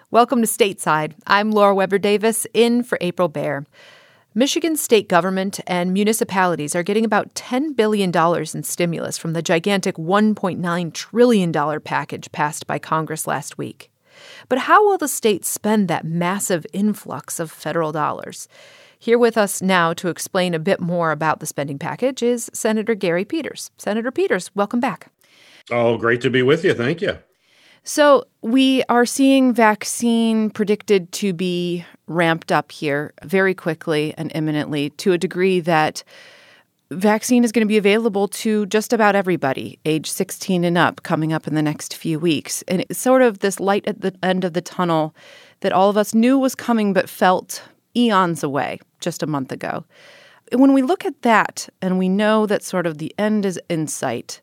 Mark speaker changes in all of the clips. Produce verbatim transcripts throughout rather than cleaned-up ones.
Speaker 1: Welcome to Stateside. I'm Laura Weber Davis, in for April Baer. Michigan's state government and municipalities are getting about ten billion dollars in stimulus from the gigantic one point nine trillion dollars package passed by Congress last week. But how will the states spend that massive influx of federal dollars? Here with us now to explain a bit more about the spending package is Senator Gary Peters. Senator Peters, welcome back.
Speaker 2: Oh, great to be with you. Thank you.
Speaker 1: So we are seeing vaccine predicted to be ramped up here very quickly and imminently to a degree that vaccine is going to be available to just about everybody, age sixteen and up, coming up in the next few weeks. And it's sort of this light at the end of the tunnel that all of us knew was coming but felt eons away just a month ago. When we look at that and we know that sort of the end is in sight,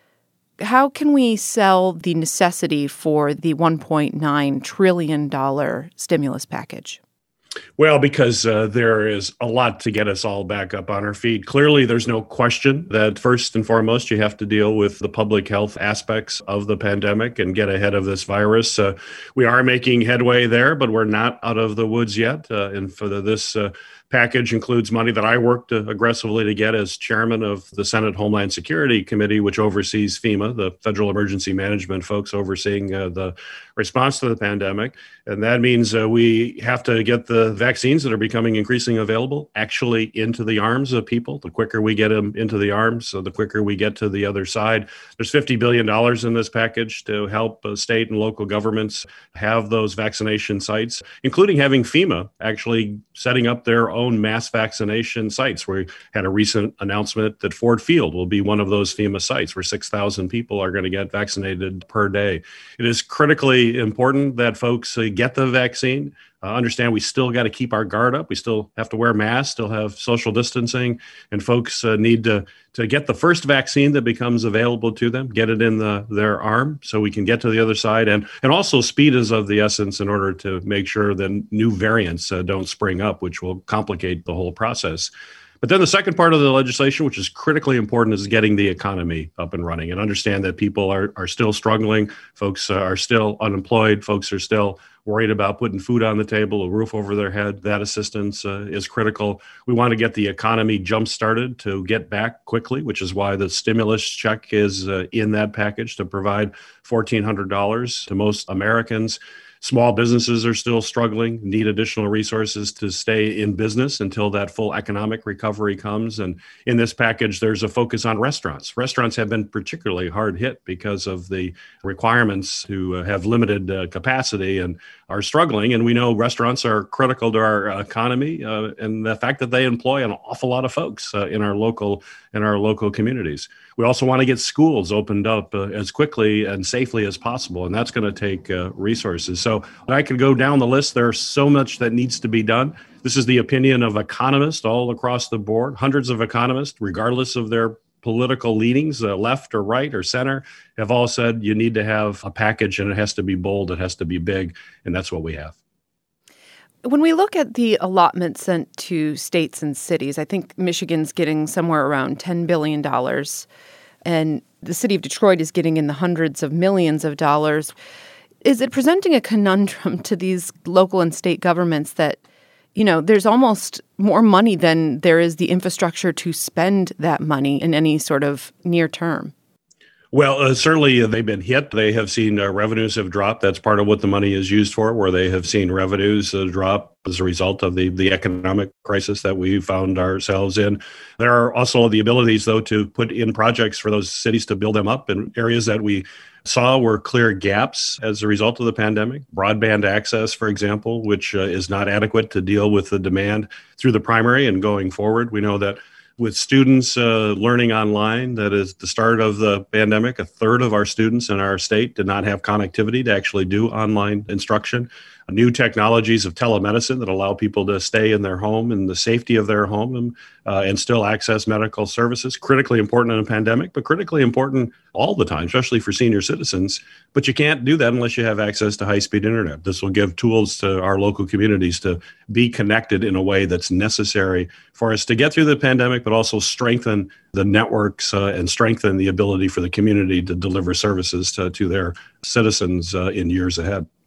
Speaker 1: how can we sell the necessity for the one point nine trillion dollars stimulus package?
Speaker 2: Well, because uh, there is a lot to get us all back up on our feet. Clearly, there's no question that first and foremost, you have to deal with the public health aspects of the pandemic and get ahead of this virus. Uh, we are making headway there, but we're not out of the woods yet. Uh, and for the, this uh, package includes money that I worked uh, aggressively to get as chairman of the Senate Homeland Security Committee, which oversees FEMA, the Federal Emergency Management folks overseeing uh, the response to the pandemic. And that means uh, we have to get the vaccines that are becoming increasingly available actually into the arms of people. The quicker we get them into the arms, so the quicker we get to the other side. There's fifty billion dollars in this package to help uh, state and local governments have those vaccination sites, including having FEMA actually setting up their own mass vaccination sites. We had a recent announcement that Ford Field will be one of those FEMA sites where six thousand people are going to get vaccinated per day. It is critically important that folks uh, get the vaccine. Uh, understand we still got to keep our guard up. We still have to wear masks, still have social distancing, and folks uh, need to to get the first vaccine that becomes available to them, get it in the, their arm so we can get to the other side. And, and also speed is of the essence in order to make sure that new variants uh, don't spring up, which will complicate the whole process. But then the second part of the legislation, which is critically important, is getting the economy up and running, and understand that people are, are still struggling. Folks uh, are still unemployed. Folks are still worried about putting food on the table, a roof over their head. That assistance uh, is critical. We want to get the economy jump-started to get back quickly, which is why the stimulus check is uh, in that package to provide fourteen hundred dollars to most Americans. Small businesses are still struggling, need additional resources to stay in business until that full economic recovery comes. And in this package, there's a focus on restaurants. Restaurants have been particularly hard hit because of the requirements to uh, have limited uh, capacity and are struggling. And we know restaurants are critical to our economy uh, and the fact that they employ an awful lot of folks uh, in our local in our local communities. We also want to get schools opened up uh, as quickly and safely as possible, and that's going to take uh, resources. So I could go down the list. There's so much that needs to be done. This is the opinion of economists all across the board. Hundreds of economists, regardless of their political leanings, uh, left or right or center, have all said you need to have a package, and it has to be bold, it has to be big, and that's what we have.
Speaker 1: When we look at the allotment sent to states and cities, I think Michigan's getting somewhere around ten billion dollars, and the city of Detroit is getting in the hundreds of millions of dollars. Is it presenting a conundrum to these local and state governments that, you know, there's almost more money than there is the infrastructure to spend that money in any sort of near term?
Speaker 2: Well, uh, certainly uh, they've been hit. They have seen uh, revenues have dropped. That's part of what the money is used for, where they have seen revenues uh, drop as a result of the, the economic crisis that we found ourselves in. There are also the abilities, though, to put in projects for those cities to build them up in areas that we saw were clear gaps as a result of the pandemic. Broadband access, for example, which uh, is not adequate to deal with the demand through the primary and going forward. We know that with students uh, learning online, that is the start of the pandemic, a third of our students in our state did not have connectivity to actually do online instruction. New technologies of telemedicine that allow people to stay in their home in the safety of their home and, uh, and still access medical services. Critically important in a pandemic, but critically important all the time, especially for senior citizens. But you can't do that unless you have access to high-speed internet. This will give tools to our local communities to be connected in a way that's necessary for us to get through the pandemic, but also strengthen the networks uh, and strengthen the ability for the community to deliver services to, to their citizens uh, in years ahead.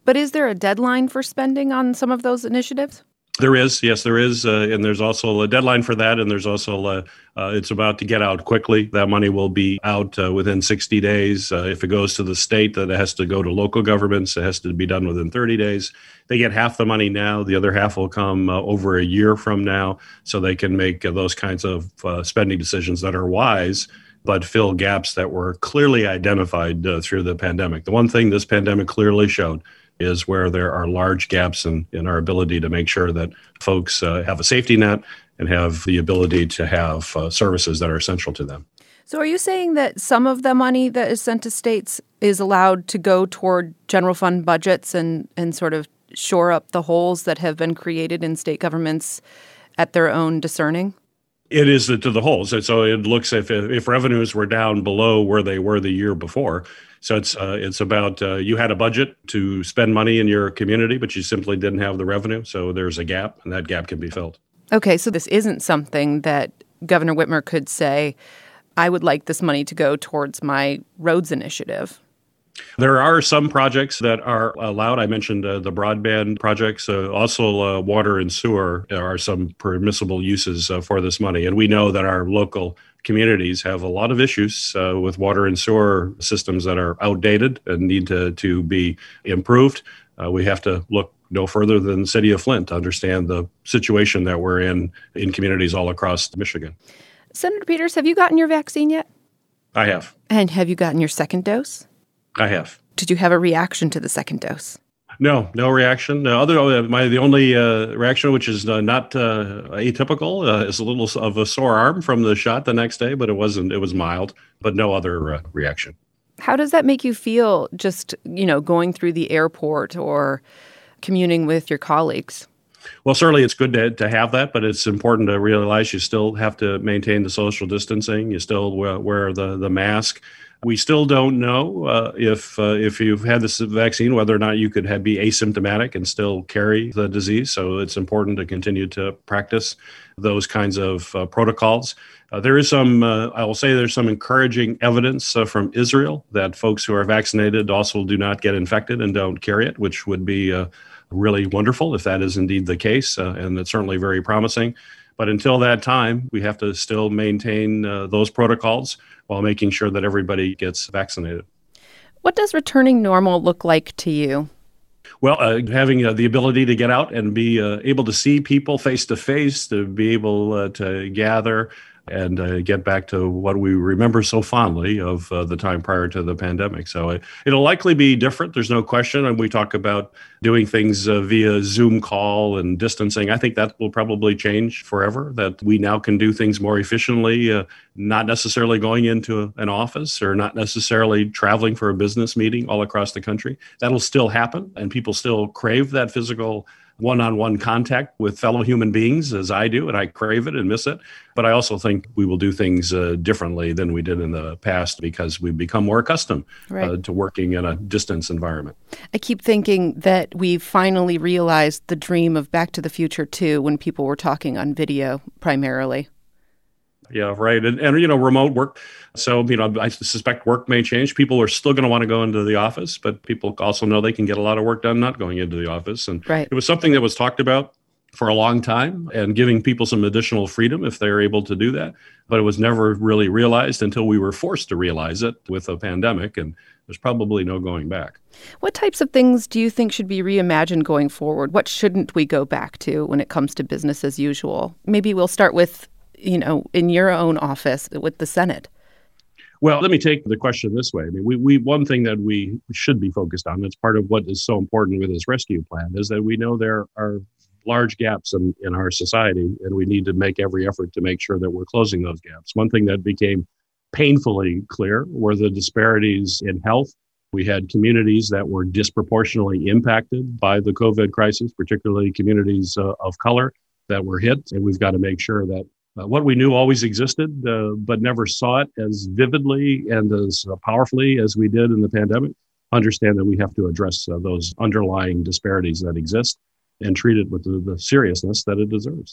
Speaker 1: But is there a deadline for spending on some of those initiatives?
Speaker 2: There is, yes, there is, uh, and there's also a deadline for that, and there's also uh, uh, it's about to get out quickly. That money will be out uh, within sixty days. Uh, if it goes to the state, that it has to go to local governments. It has to be done within thirty days. They get half the money now. The other half will come uh, over a year from now, so they can make uh, those kinds of uh, spending decisions that are wise, but fill gaps that were clearly identified uh, through the pandemic. The one thing this pandemic clearly showed is where there are large gaps in, in our ability to make sure that folks uh, have a safety net and have the ability to have uh, services that are essential to them.
Speaker 1: So are you saying that some of the money that is sent to states is allowed to go toward general fund budgets and, and sort of shore up the holes that have been created in state governments at their own discerning?
Speaker 2: It is to the holes. So it looks if if revenues were down below where they were the year before. So it's uh, it's about uh, you had a budget to spend money in your community, but you simply didn't have the revenue. So there's a gap, and that gap can be filled.
Speaker 1: Okay, so this isn't something that Governor Whitmer could say, I would like this money to go towards my roads initiative.
Speaker 2: There are some projects that are allowed. I mentioned uh, the broadband projects. Uh, also, uh, water and sewer are some permissible uses uh, for this money. And we know that our local communities have a lot of issues uh, with water and sewer systems that are outdated and need to, to be improved. Uh, we have to look no further than the city of Flint to understand the situation that we're in in communities all across Michigan.
Speaker 1: Senator Peters, have you gotten your vaccine yet?
Speaker 2: I have.
Speaker 1: And have you gotten your second dose?
Speaker 2: I have.
Speaker 1: Did you have a reaction to the second dose?
Speaker 2: No, no reaction. No, other uh, my the only uh, reaction, which is uh, not uh, atypical, uh, is a little of a sore arm from the shot the next day, but it wasn't. It was mild, but no other uh, reaction.
Speaker 1: How does that make you feel? Just you know, going through the airport or communing with your colleagues?
Speaker 2: Well, certainly it's good to, to have that, but it's important to realize you still have to maintain the social distancing. You still wear, wear the the mask. We still don't know uh, if uh, if you've had this vaccine, whether or not you could have, be asymptomatic and still carry the disease. So it's important to continue to practice those kinds of uh, protocols. Uh, there is some, uh, I will say there's some encouraging evidence uh, from Israel that folks who are vaccinated also do not get infected and don't carry it, which would be uh, really wonderful if that is indeed the case. Uh, and it's certainly very promising. But until that time, we have to still maintain uh, those protocols while making sure that everybody gets vaccinated.
Speaker 1: What does returning normal look like to you?
Speaker 2: Well, uh, having uh, the ability to get out and be uh, able to see people face to face, to be able uh, to gather and uh, get back to what we remember so fondly of uh, the time prior to the pandemic. So it, it'll likely be different. There's no question. And we talk about doing things uh, via Zoom call and distancing. I think that will probably change forever, that we now can do things more efficiently, uh, not necessarily going into an office or not necessarily traveling for a business meeting all across the country. That'll still happen. And people still crave that physical one-on-one contact with fellow human beings, as I do, and I crave it and miss it. But I also think we will do things uh, differently than we did in the past because we've become more accustomed right. uh, to working in a distance environment.
Speaker 1: I keep thinking that we've finally realized the dream of Back to the Future two when people were talking on video primarily.
Speaker 2: Yeah, right. And, and, you know, remote work. So, you know, I suspect work may change. People are still going to want to go into the office, but people also know they can get a lot of work done not going into the office. And
Speaker 1: right.
Speaker 2: It was something that was talked about for a long time and giving people some additional freedom if they're able to do that. But it was never really realized until we were forced to realize it with a pandemic. And there's probably no going back.
Speaker 1: What types of things do you think should be reimagined going forward? What shouldn't we go back to when it comes to business as usual? Maybe we'll start with, you know, in your own office with the Senate.
Speaker 2: Well, let me take the question this way. I mean, we, we one thing that we should be focused on, that's part of what is so important with this rescue plan, is that we know there are large gaps in, in our society, and we need to make every effort to make sure that we're closing those gaps. One thing that became painfully clear were the disparities in health. We had communities that were disproportionately impacted by the COVID crisis, particularly communities uh, of color that were hit, and we've got to make sure that Uh, what we knew always existed, uh, but never saw it as vividly and as uh, powerfully as we did in the pandemic. Understand that we have to address uh, those underlying disparities that exist and treat it with the, the seriousness that it deserves.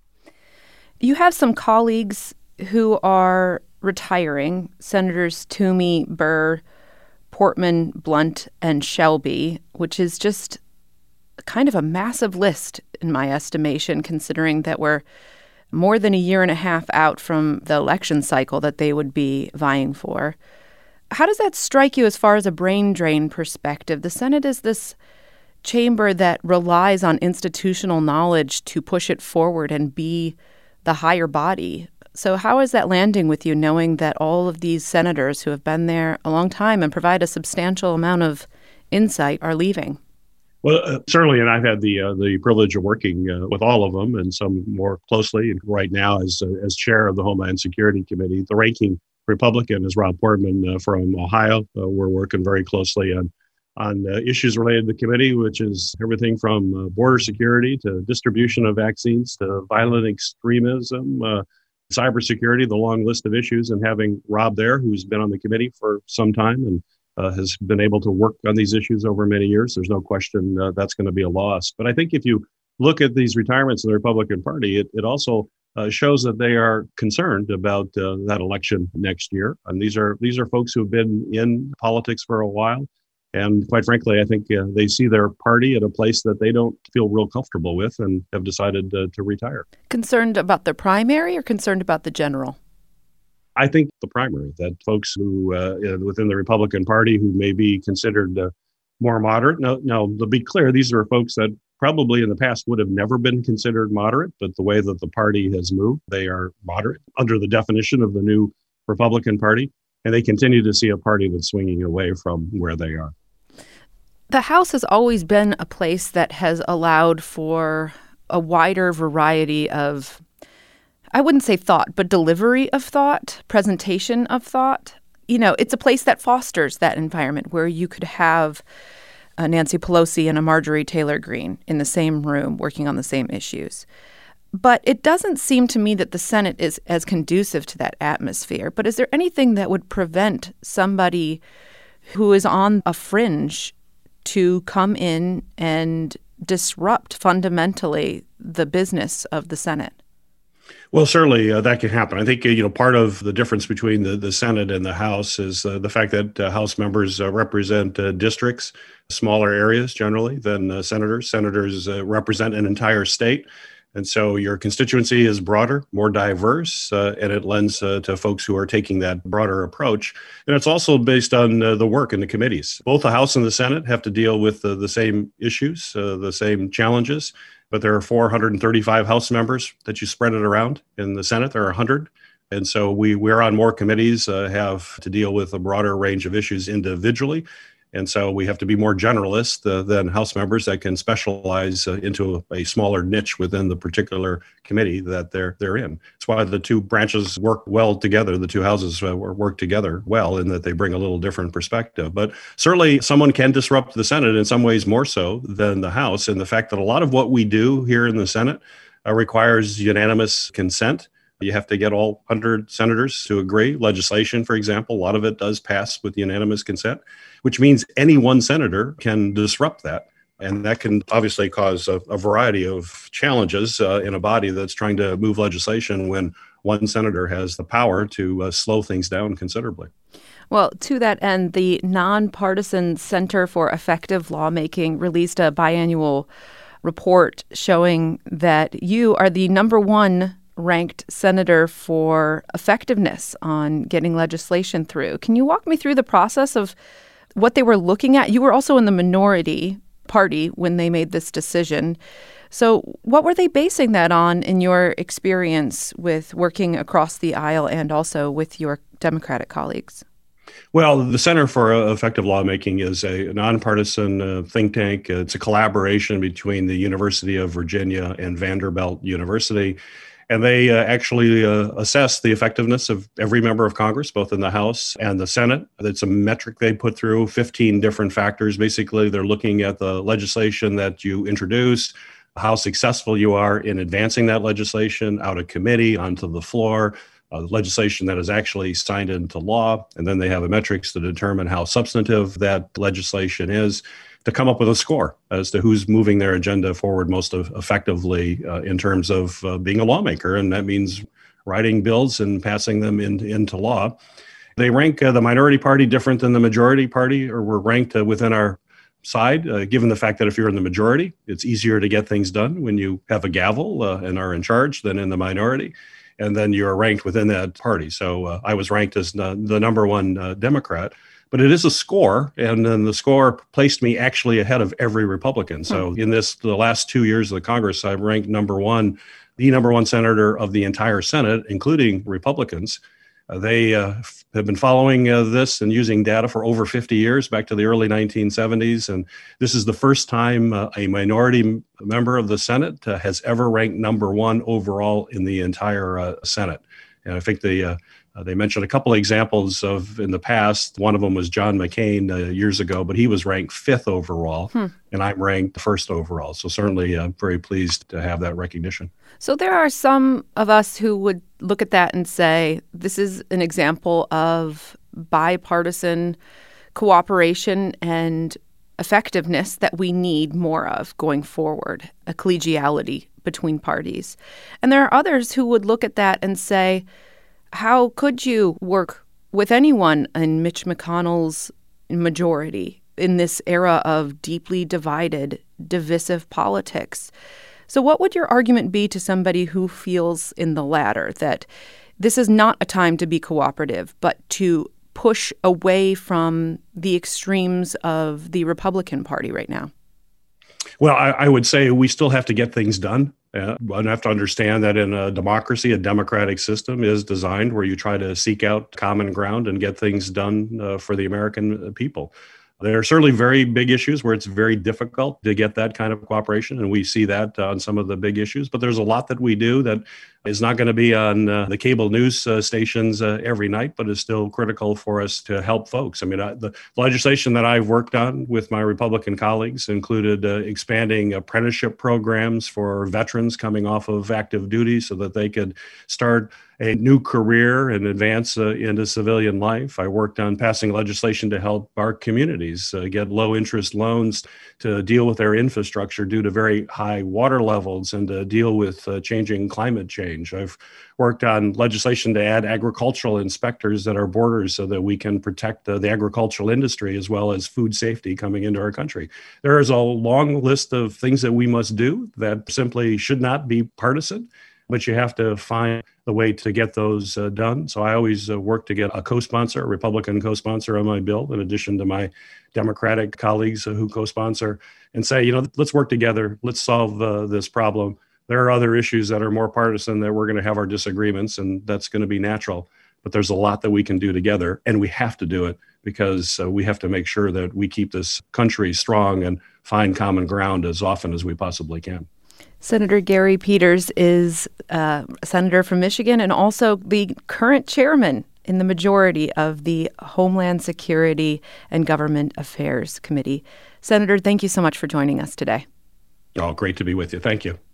Speaker 1: You have some colleagues who are retiring, Senators Toomey, Burr, Portman, Blunt, and Shelby, which is just kind of a massive list in my estimation, considering that we're more than a year and a half out from the election cycle that they would be vying for. How does that strike you as far as a brain drain perspective? The Senate is this chamber that relies on institutional knowledge to push it forward and be the higher body. So how is that landing with you, knowing that all of these senators who have been there a long time and provide a substantial amount of insight are leaving?
Speaker 2: Well, uh, certainly, and I've had the uh, the privilege of working uh, with all of them, and some more closely. And right now, as uh, as chair of the Homeland Security Committee, the ranking Republican is Rob Portman uh, from Ohio. Uh, we're working very closely on on uh, issues related to the committee, which is everything from uh, border security to distribution of vaccines to violent extremism, uh, cybersecurity, the long list of issues. And having Rob there, who's been on the committee for some time and Uh, has been able to work on these issues over many years. There's no question uh, that's going to be a loss. But I think if you look at these retirements in the Republican Party, it, it also uh, shows that they are concerned about uh, that election next year. And these are these are folks who have been in politics for a while. And quite frankly, I think uh, they see their party at a place that they don't feel real comfortable with and have decided uh, to retire.
Speaker 1: Concerned about the primary or concerned about the general?
Speaker 2: I think the primary, that folks who uh, within the Republican Party who may be considered uh, more moderate. Now, now, to be clear, these are folks that probably in the past would have never been considered moderate, but the way that the party has moved, they are moderate under the definition of the new Republican Party, and they continue to see a party that's swinging away from where they are.
Speaker 1: The House has always been a place that has allowed for a wider variety of, I wouldn't say thought, but delivery of thought, presentation of thought. You know, it's a place that fosters that environment where you could have a Nancy Pelosi and a Marjorie Taylor Greene in the same room working on the same issues. But it doesn't seem to me that the Senate is as conducive to that atmosphere. But is there anything that would prevent somebody who is on a fringe to come in and disrupt fundamentally the business of the Senate?
Speaker 2: Well, certainly uh, that can happen. I think, uh, you know, part of the difference between the, the Senate and the House is uh, the fact that uh, House members uh, represent uh, districts, smaller areas generally than uh, senators. Senators uh, represent an entire state. And so your constituency is broader, more diverse, uh, and it lends uh, to folks who are taking that broader approach. And it's also based on uh, the work in the committees. Both the House and the Senate have to deal with uh, the same issues, uh, the same challenges. But there are four hundred thirty-five House members that you spread it around. In the Senate, there are one hundred. And so we, we're on more committees, uh, have to deal with a broader range of issues individually. And so we have to be more generalist uh, than House members that can specialize uh, into a, a smaller niche within the particular committee that they're they're in. That's why the two branches work well together. The two houses uh, work together well in that they bring a little different perspective. But certainly someone can disrupt the Senate in some ways more so than the House. And the fact that a lot of what we do here in the Senate uh, requires unanimous consent. You have to get all one hundred senators to agree. Legislation, for example, a lot of it does pass with unanimous consent, which means any one senator can disrupt that. And that can obviously cause a, a variety of challenges uh, in a body that's trying to move legislation when one senator has the power to uh, slow things down considerably.
Speaker 1: Well, to that end, the Nonpartisan Center for Effective Lawmaking released a biannual report showing that you are the number one ranked senator for effectiveness on getting legislation through. Can you walk me through the process of what they were looking at? You were also in the minority party when they made this decision. So what were they basing that on in your experience with working across the aisle and also with your Democratic colleagues?
Speaker 2: Well, the Center for Effective Lawmaking is a nonpartisan uh, think tank. It's a collaboration between the University of Virginia and Vanderbilt University. And they uh, actually uh, assess the effectiveness of every member of Congress, both in the House and the Senate. It's a metric they put through, fifteen different factors. Basically, they're looking at the legislation that you introduce, how successful you are in advancing that legislation out of committee onto the floor, uh, legislation that is actually signed into law. And then they have a metrics to determine how substantive that legislation is, to come up with a score as to who's moving their agenda forward most effectively uh, in terms of uh, being a lawmaker. And that means writing bills and passing them in, into law. They rank uh, the minority party different than the majority party, or we're ranked uh, within our side, uh, given the fact that if you're in the majority, it's easier to get things done when you have a gavel uh, and are in charge than in the minority. And then you're ranked within that party. So uh, I was ranked as the, the number one uh, Democrat. But it is a score, and then the score placed me actually ahead of every Republican. So in this, the last two years of the Congress, I've ranked number one, the number one senator of the entire Senate, including Republicans. Uh, they uh, f- have been following uh, this and using data for over fifty years, back to the early nineteen seventies. And this is the first time uh, a minority m- member of the Senate uh, has ever ranked number one overall in the entire uh, Senate. And I think the uh, Uh, they mentioned a couple of examples of in the past. One of them was John McCain uh, years ago, but he was ranked fifth overall, hmm. and I'm ranked first overall. So certainly uh, very pleased to have that recognition.
Speaker 1: So there are some of us who would look at that and say, this is an example of bipartisan cooperation and effectiveness that we need more of going forward, a collegiality between parties. And there are others who would look at that and say, how could you work with anyone in Mitch McConnell's majority in this era of deeply divided, divisive politics? So what would your argument be to somebody who feels in the latter, that this is not a time to be cooperative, but to push away from the extremes of the Republican Party right now?
Speaker 2: Well, I, I would say we still have to get things done. Uh, I have to understand that in a democracy, a democratic system is designed where you try to seek out common ground and get things done uh, for the American people. There are certainly very big issues where it's very difficult to get that kind of cooperation, and we see that on some of the big issues. But there's a lot that we do that is not going to be on uh, the cable news uh, stations uh, every night, but is still critical for us to help folks. I mean, I, the legislation that I've worked on with my Republican colleagues included uh, expanding apprenticeship programs for veterans coming off of active duty so that they could start a new career and advance uh, into civilian life. I worked on passing legislation to help our communities uh, get low interest loans to deal with their infrastructure due to very high water levels and to deal with uh, changing climate change. I've worked on legislation to add agricultural inspectors at our borders so that we can protect uh, the agricultural industry as well as food safety coming into our country. There is a long list of things that we must do that simply should not be partisan, but you have to find the way to get those uh, done. So I always uh, work to get a co-sponsor, a Republican co-sponsor on my bill, in addition to my Democratic colleagues uh, who co-sponsor, and say, you know, let's work together. Let's solve uh, this problem. There are other issues that are more partisan that we're going to have our disagreements, and that's going to be natural. But there's a lot that we can do together, and we have to do it because uh, we have to make sure that we keep this country strong and find common ground as often as we possibly can.
Speaker 1: Senator Gary Peters is uh, a senator from Michigan and also the current chairman in the majority of the Homeland Security and Government Affairs Committee. Senator, thank you so much for joining us today.
Speaker 2: Oh, great to be with you. Thank you.